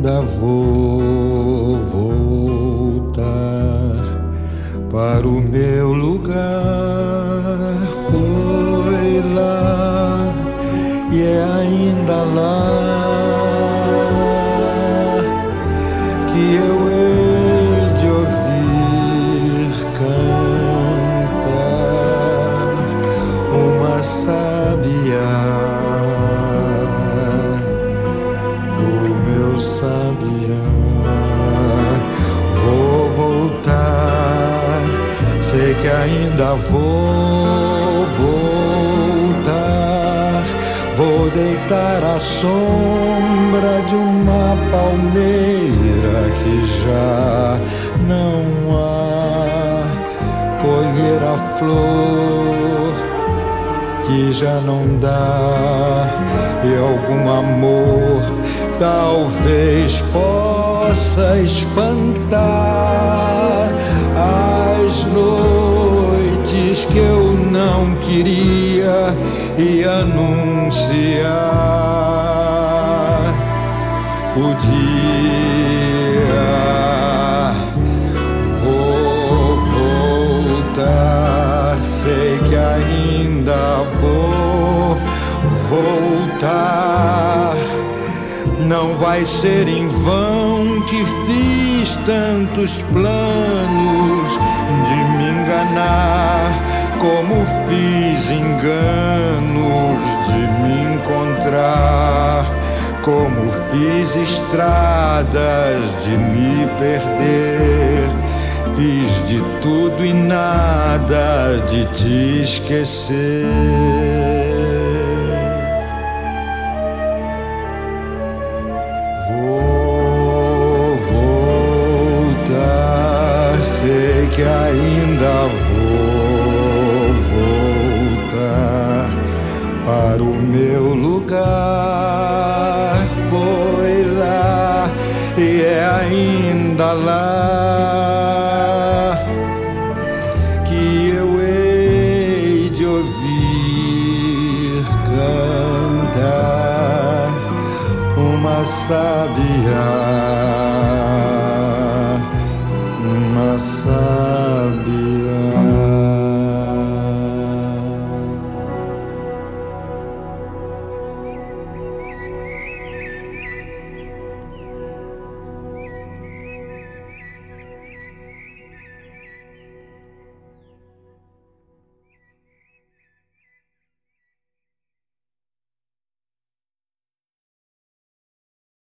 ainda vou voltar para o meu lugar. Foi lá e é ainda lá que eu hei de ouvir cantar uma sabiá, o meu sabiá. Vou voltar, sei que ainda vou voltar. Vou deitar à sombra de uma palmeira que já não há, colher a flor que já não dá, e algum amor talvez possa espantar as noites que eu não queria e anunciar o dia. Vou voltar, sei que ainda vou voltar. Não vai ser em vão que fiz tantos planos de me enganar, como fiz enganos de me encontrar, como fiz estradas de me perder. Fiz de tudo e nada de te esquecer. Sei que ainda vou voltar para o meu lugar. Foi lá e é ainda lá que eu hei de ouvir cantar uma sabiá, uma sabiá.